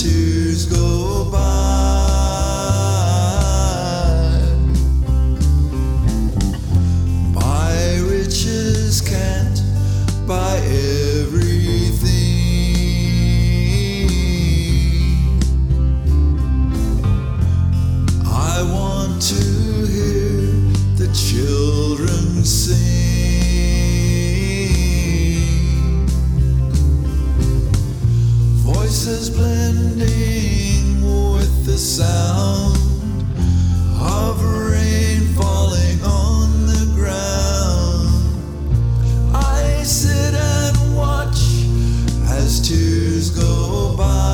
tears go by. My riches can't buy everything. I want to hear the children sing. Voices blending with the sound of rain falling on the ground. I sit and watch as tears go by.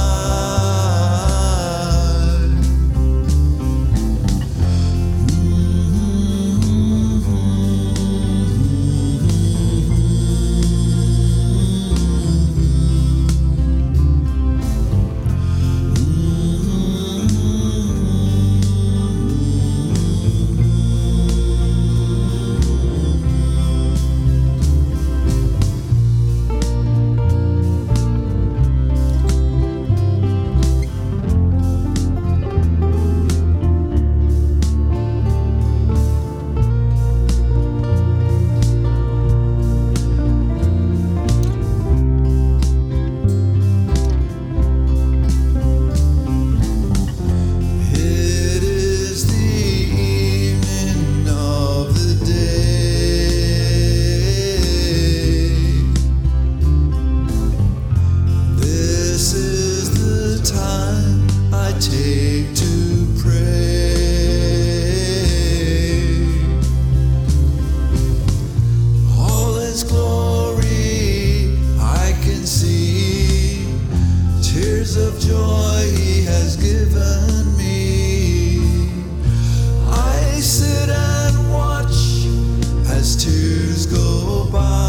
Take to pray. All His glory I can see, tears of joy He has given me. I sit and watch as tears go by.